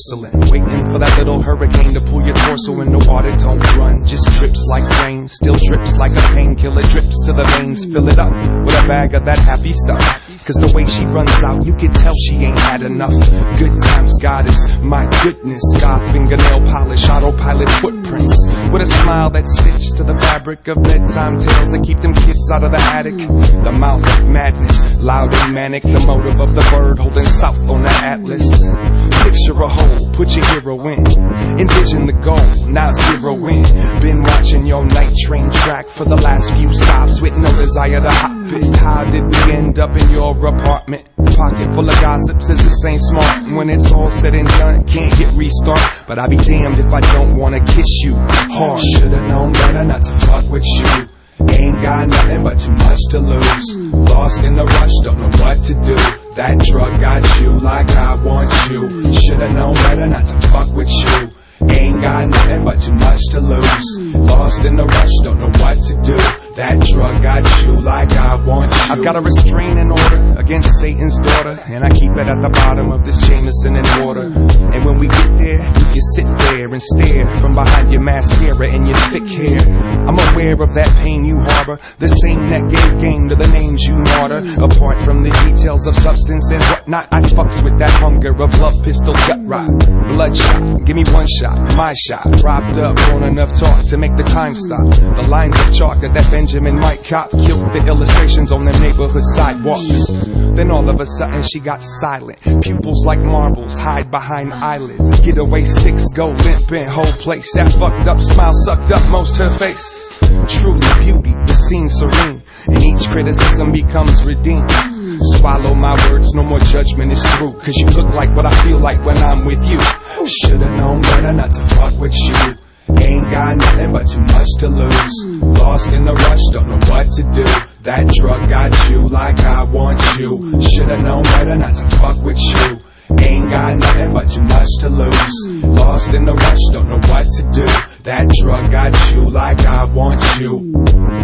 porcelain, waiting for that little hurricane to pull your torso in. The water don't run, just drips like rain. Still drips like a painkiller, drips to the veins. Fill it up with a bag of that happy stuff, cause the way she runs out, you can tell she ain't had enough. Good times goddess, my goodness. Goth fingernail polish, autopilot footprints, with a smile that's stitched to the fabric of bedtime tales that keep them kids out of the attic. The mouth of madness, loud and manic. The motive of the bird holding south on the atlas. Picture a hole, put your hero in. Envision the goal, now zero in. Been watching your night train track for the last few stops with no desire to hop it. How did we end up in your apartment? Pocket full of gossip says this ain't smart. When it's all said and done, can't hit restart. But I'll be damned if I don't wanna kiss you hard. Should've known better not to fuck with you. Ain't got nothing but too much to lose. Lost in the rush, don't know what to do. That drug got you like I want you. Should've known better not to fuck with you. Ain't got nothing but too much to lose. Lost in the rush, don't know what to do. That drug got you like I want you. I've got a restraining order against Satan's daughter, and I keep it at the bottom of this Jameson and water. And when we get there, you can sit there and stare from behind your mascara and your thick hair. I'm aware of that pain you harbor, the same that gave game to the names you martyr. Apart from the details of substance and whatnot, I fucks with that hunger of love, pistol, gut rot, bloodshot. Give me one shot, my shot. Propped up on enough talk to make the time stop. The lines of chalk that Benjamin Mike Cop killed the illustrations on the neighborhood sidewalks. Then all of a sudden she got silent. Pupils like marbles hide behind eyelids. Getaway sticks go limp in whole place. That fucked up smile sucked up most her face. Truly beauty, the scene serene, and each criticism becomes redeemed. Swallow my words, no more judgment is through. Cause you look like what I feel like when I'm with you. Should've known better not to fuck with you. Ain't got nothing but too much to lose. Lost in the rush, don't know what to do. That drug got you like I want you. Should've known better not to fuck with you. Ain't got nothing but too much to lose. Lost in the rush, don't know what to do. That drug got you like I want you.